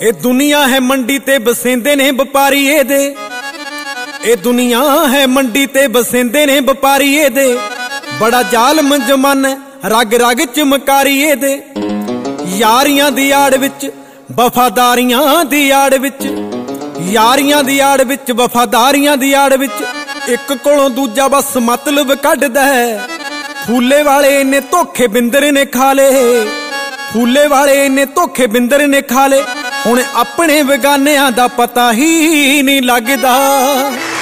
ਇਹ ਦੁਨੀਆ ਹੈ ਮੰਡੀ ਤੇ ਬਸੇਂਦੇ ਨੇ ਵਪਾਰੀ ਇਹਦੇ, ਇਹ ਦੁਨੀਆ ਹੈ ਮੰਡੀ ਤੇ ਬਸੇਂਦੇ ਨੇ ਵਪਾਰੀ ਇਹਦੇ। ਬੜਾ ਜ਼ਾਲਮ ਜ਼ਮਾਨਾ ਰਗ ਰਗ ਚਮਕਾਰੀ ਇਹਦੇ। ਯਾਰੀਆਂ ਦੀ ਆੜ ਵਿੱਚ ਵਫਾਦਾਰੀਆਂ ਦੀ ਆੜ ਵਿੱਚ, ਯਾਰੀਆਂ ਦੀ ਆੜ ਵਿੱਚ ਵਫਾਦਾਰੀਆਂ ਦੀ ਆੜ ਵਿੱਚ, ਇੱਕ ਕੋਲੋਂ ਦੂਜਾ ਬਸ ਮਤਲਬ ਕੱਢਦਾ ਹੈ। ਫੂਲੇ ਵਾਲੇ ਨੇ ਧੋਖੇ ਬਿੰਦਰ ਨੇ ਖਾ ਲਏ, ਫੂਲੇ ਵਾਲੇ ਨੇ ਧੋਖੇ ਬਿੰਦਰ ਨੇ ਖਾ ਲਏ। ਹੁਣ ਆਪਣੇ ਬੇਗਾਨਿਆਂ ਦਾ ਪਤਾ ਹੀ ਨਹੀਂ ਲੱਗਦਾ।